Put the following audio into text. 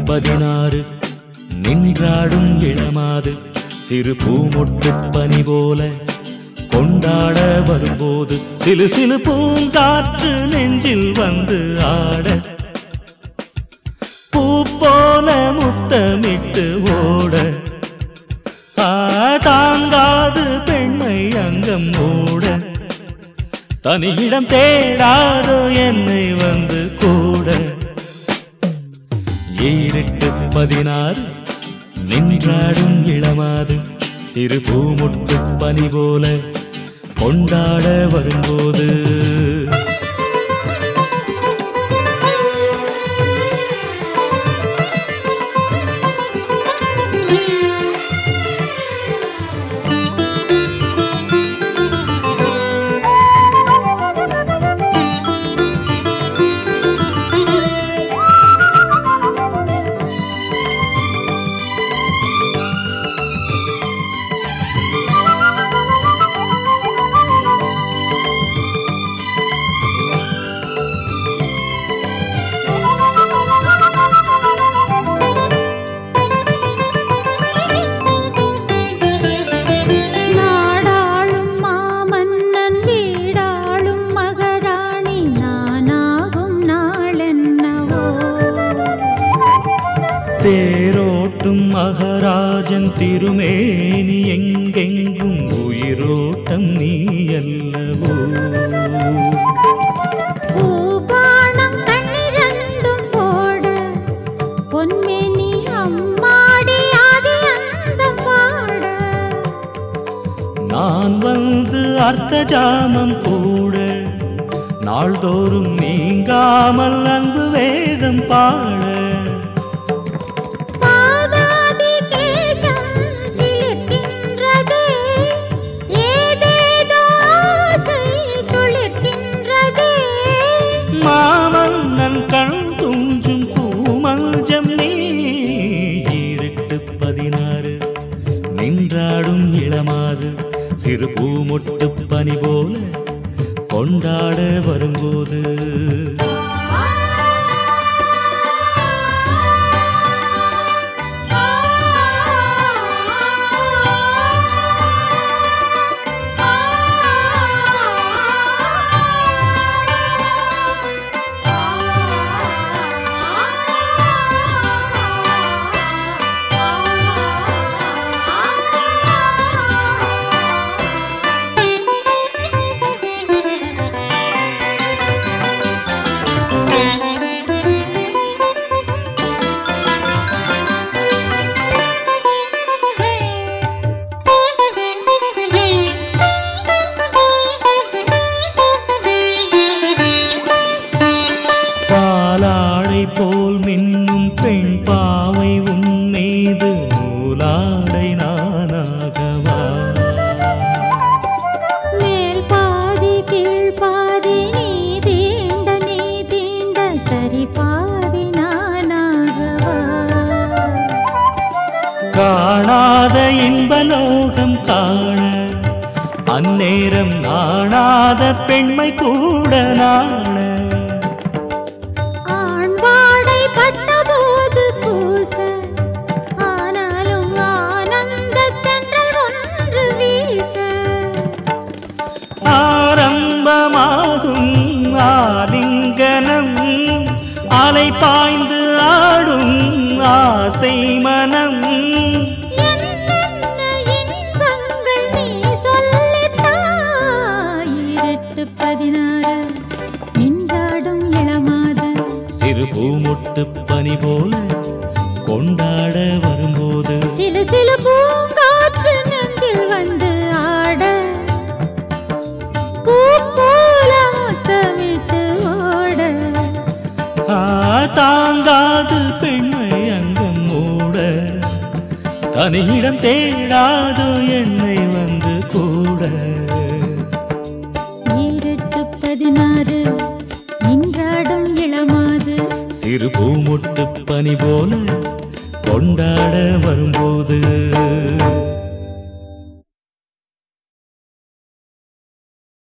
16 நின்றாடும் இளமாது சிறு பூமொட்டு பனி போல கொண்டாட வரும்போது சிலு சிலு பூங்காற்று நெஞ்சில் வந்து ஆட பூ போல முத்தமிட்டு ஓட தாங்காது பெண்மை அங்கம் ஓட தனியிடம் தேடாதோ என்னை வந்து கூட 16 நின்றாடும் இளமாது சிறு பூமொட்டு பனி போல கொண்டாட வரும்போது தேரோட்டும் மகராஜன் திருமேனி எங்கெங்கும் உயிரோட்டம் நீ அல்லவோ பூபானம் கண்ணிரண்டும் போட பொன்மேனி அம்மாடி ஆதி அந்தம் பாட நான் வந்து அர்த்த ஜாமம் கூட நாள்தோறும் நீங்காமல் அன்பு வேதம் பாட மாமன்னன் கண் தூஞ்சும் பூமஞ்சம் நீ 16 நின்றாடும் இளமாது சிறு பூமொட்டு பனி போல கொண்டாட வரும்போது பாலாடை போல் மின்னும் பெண் பாவை உன்மீது நூலாடை நானாகவா மேல் பாதி கீழ் பாதி நீ தீண்ட சரி பாதி நானாகவா காணாத இன்பலோகம் காண அந்நேரம் நாணாத பெண்மை கூட நாண பட்டபோது கூச ஆனாலும் ஆனந்த தென்றல் ஒன்று வீச ஆரம்பமாகும் ஆலிங்கனம் அலை பாய்ந்து ஆடும் ஆசை மனம் இன்பங்கள் நீ சொல்லித்தா 16 நின்றாடும் இளமாது சிறு பூமொட்டு பனி போல கொண்டாட வரும்போது சிலு சிலு பூங்காற்று நெஞ்சில் வந்து ஆட பூ போல முத்தமிட்டு ஓட தாங்காது பெண்மை அங்கம் மூட தனியிடம் தேடாது என்னை வந்து கூட 16 நின்றாடும் இளமாது சிறு பூமொட்டு பனி போல கொண்டாட வரும்போது